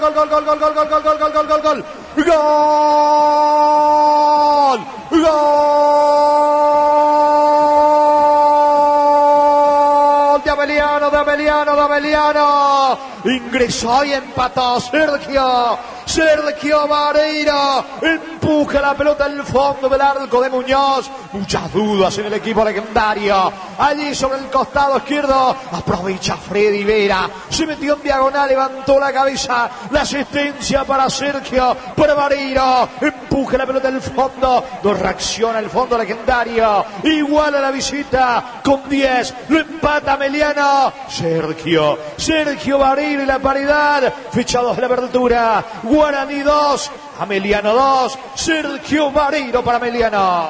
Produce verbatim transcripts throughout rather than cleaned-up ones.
gol, gol, gol, gol, gol, gol, gol, gol, gol, gol, gol, gol. ¡Gol! ¡Gol! De Ameliano, de Ameliano, de Ameliano. Ingresó y empató Sergio. Sergio Vareiro empuja la pelota al fondo del arco de Muñoz. Muchas dudas en el equipo legendario. Allí sobre el costado izquierdo aprovecha Freddy Vera. Se metió en diagonal, levantó la cabeza. La asistencia para Sergio, para Vareiro. Empuja la pelota al fondo. No reacciona el fondo legendario. Igual a la visita con diez. Lo empata Ameliano. Sergio, Sergio Vareiro y la paridad. Fechados de la apertura. Guaraní dos, Ameliano dos, Sergio Vareiro para Ameliano.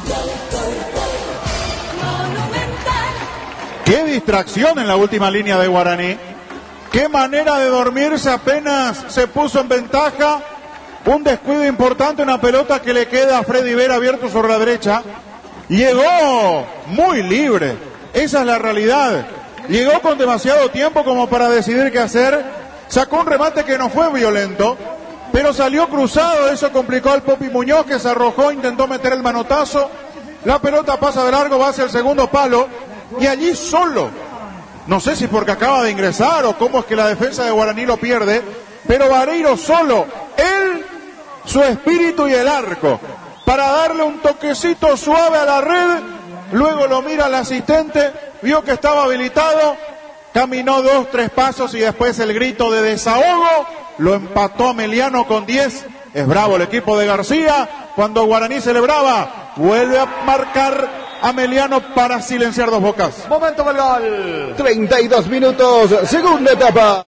Qué distracción en la última línea de Guaraní. Qué manera de dormirse apenas se puso en ventaja. Un descuido importante, una pelota que le queda a Freddy Vera abierto sobre la derecha. Llegó muy libre, esa es la realidad. Llegó con demasiado tiempo como para decidir qué hacer. Sacó un remate que no fue violento, pero salió cruzado. Eso complicó al Popi Muñoz, que se arrojó, intentó meter el manotazo. La pelota pasa de largo, va hacia el segundo palo. Y allí solo, no sé si porque acaba de ingresar o cómo es que la defensa de Guaraní lo pierde, pero Vareiro solo, él, su espíritu y el arco, para darle un toquecito suave a la red. Luego lo mira el asistente, vio que estaba habilitado, caminó dos, tres pasos y después el grito de desahogo. Lo empató Ameliano con diez. Es bravo el equipo de García. Cuando Guaraní celebraba, vuelve a marcar Ameliano para silenciar Dos Bocas. Momento del gol. treinta y dos minutos, segunda etapa.